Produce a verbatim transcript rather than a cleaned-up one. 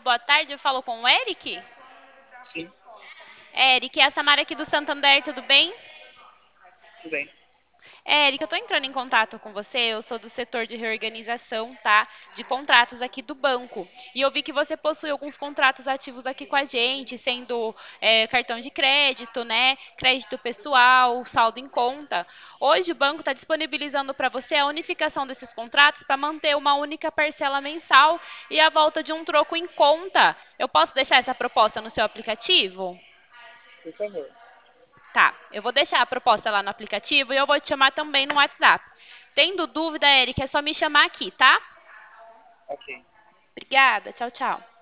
boa tarde. Eu falo com o Eric. Sim, Eric, é a Samara aqui do Santander, tudo bem? tudo bem. É, Eric, eu tô entrando em contato com você. Eu sou do setor de reorganização, tá? De contratos aqui do banco. E eu vi que você possui alguns contratos ativos aqui com a gente, sendo é, cartão de crédito, né? Crédito pessoal, saldo em conta. Hoje o banco está disponibilizando para você a unificação desses contratos para manter uma única parcela mensal e a volta de um troco em conta. Eu posso deixar essa proposta no seu aplicativo? Por favor. Tá, eu vou deixar a proposta lá no aplicativo e eu vou te chamar também no WhatsApp. Tendo dúvida, Eric, é só me chamar aqui, tá? Ok. Obrigada, tchau, tchau.